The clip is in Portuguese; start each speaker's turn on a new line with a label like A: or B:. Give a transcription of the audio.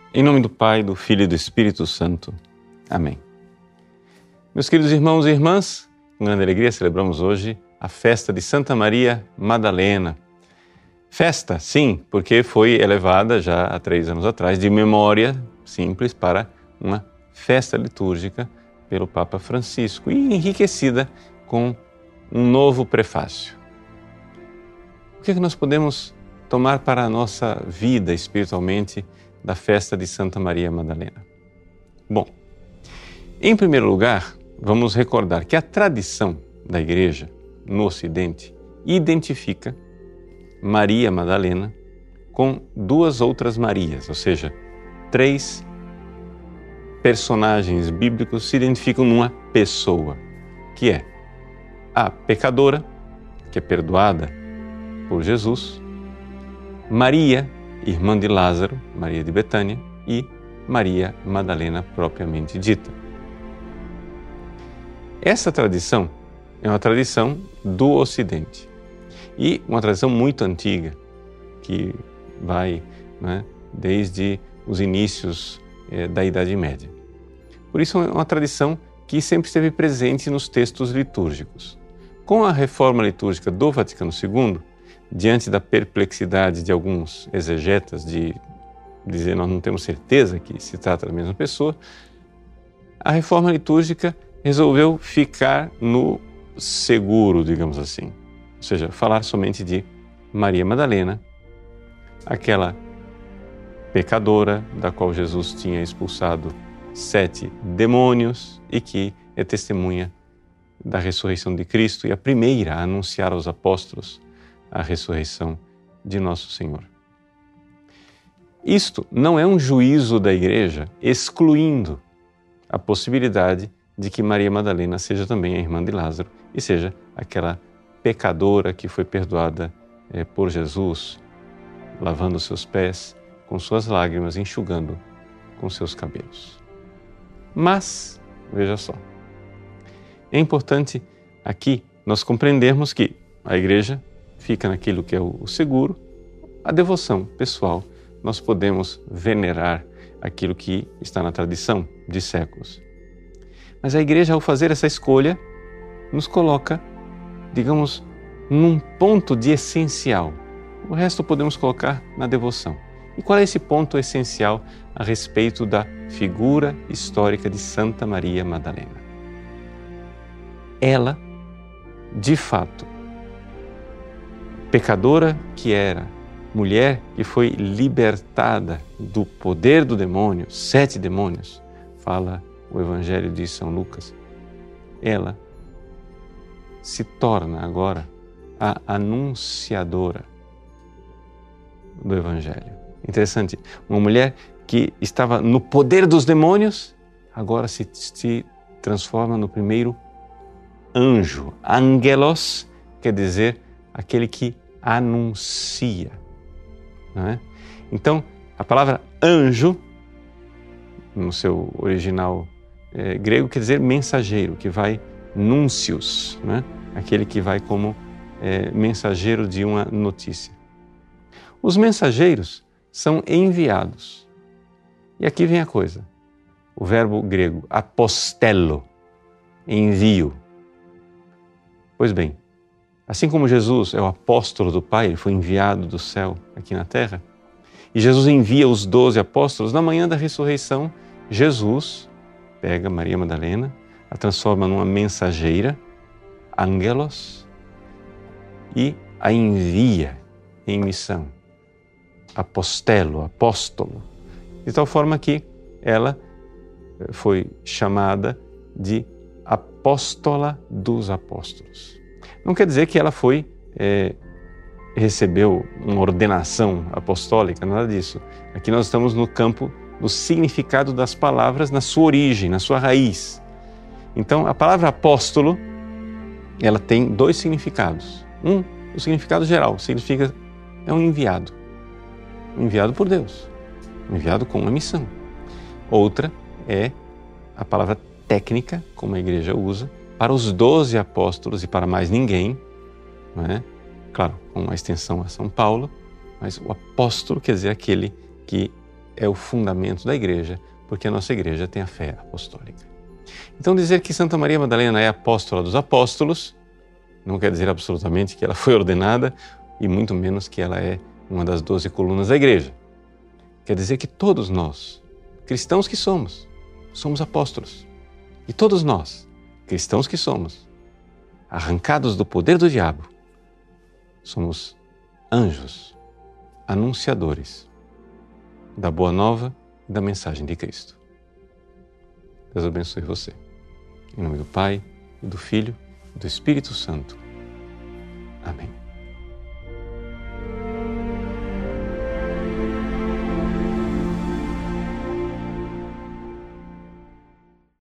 A: Em nome do Pai, do Filho e do Espírito Santo. Amém. Meus queridos irmãos e irmãs, com grande alegria celebramos hoje a festa de Santa Maria Madalena. Festa, sim, porque foi elevada já há 3 anos atrás de memória simples para uma festa litúrgica pelo Papa Francisco e enriquecida com um novo prefácio. O que nós podemos tomar para a nossa vida espiritualmente da festa de Santa Maria Madalena? Bom, em primeiro lugar, vamos recordar que a tradição da Igreja no Ocidente identifica Maria Madalena com 2 outras Marias, ou seja, 3 personagens bíblicos se identificam numa pessoa, que é a pecadora, que é perdoada por Jesus, Maria, irmã de Lázaro, Maria de Betânia, e Maria Madalena propriamente dita. Essa tradição é uma tradição do Ocidente e uma tradição muito antiga, que vai desde os inícios da Idade Média. Por isso é uma tradição que sempre esteve presente nos textos litúrgicos. Com a reforma litúrgica do Vaticano II, diante da perplexidade de alguns exegetas de dizer nós não temos certeza que se trata da mesma pessoa, a reforma litúrgica resolveu ficar no seguro, digamos assim. Ou seja, falar somente de Maria Madalena, aquela pecadora da qual Jesus tinha expulsado 7 demônios e que é testemunha da ressurreição de Cristo e a primeira a anunciar aos apóstolos a ressurreição de Nosso Senhor. Isto não é um juízo da Igreja excluindo a possibilidade de que Maria Madalena seja também a irmã de Lázaro e seja aquela pecadora que foi perdoada por Jesus, lavando seus pés com suas lágrimas, enxugando com seus cabelos. Mas, veja só, é importante aqui nós compreendermos que a Igreja fica naquilo que é o seguro, a devoção pessoal. Nós podemos venerar aquilo que está na tradição de séculos. Mas a Igreja, ao fazer essa escolha, nos coloca, digamos, num ponto de essencial. O resto podemos colocar na devoção. E qual é esse ponto essencial a respeito da figura histórica de Santa Maria Madalena? Ela, de fato, pecadora que era, mulher que foi libertada do poder do demônio, 7 demônios, fala o Evangelho de São Lucas, ela se torna agora a anunciadora do Evangelho. Interessante, uma mulher que estava no poder dos demônios, agora se transforma no primeiro anjo. Angelos quer dizer aquele que anuncia. Não é? Então, a palavra anjo, no seu original grego, quer dizer mensageiro, que vai núncios, né? Aquele que vai como mensageiro de uma notícia. Os mensageiros são enviados. E aqui vem a coisa, o verbo grego apostello, envio. Pois bem, assim como Jesus é o apóstolo do Pai, ele foi enviado do céu aqui na terra, e Jesus envia os 12 apóstolos, na manhã da ressurreição, Jesus pega Maria Madalena, a transforma numa mensageira, angelos, e a envia em missão, apostelo, apóstolo, de tal forma que ela foi chamada de apóstola dos apóstolos. Não quer dizer que ela recebeu uma ordenação apostólica, nada disso. Aqui nós estamos no campo do significado das palavras na sua origem, na sua raiz. Então, a palavra apóstolo, ela tem 2 significados. O significado geral, significa é um enviado por Deus, um enviado com uma missão. Outra é a palavra técnica, como a Igreja usa, para os 12 apóstolos e para mais ninguém, não é? Claro, com uma extensão a São Paulo, mas o apóstolo quer dizer aquele que é o fundamento da Igreja, porque a nossa Igreja tem a fé apostólica. Então dizer que Santa Maria Madalena é apóstola dos apóstolos não quer dizer absolutamente que ela foi ordenada e muito menos que ela é uma das 12 colunas da Igreja. Quer dizer que todos nós, cristãos que somos apóstolos. E todos nós, cristãos que somos, arrancados do poder do diabo, somos anjos, anunciadores da boa nova e da mensagem de Cristo. Deus abençoe você. Em nome do Pai, e do Filho e do Espírito Santo. Amém.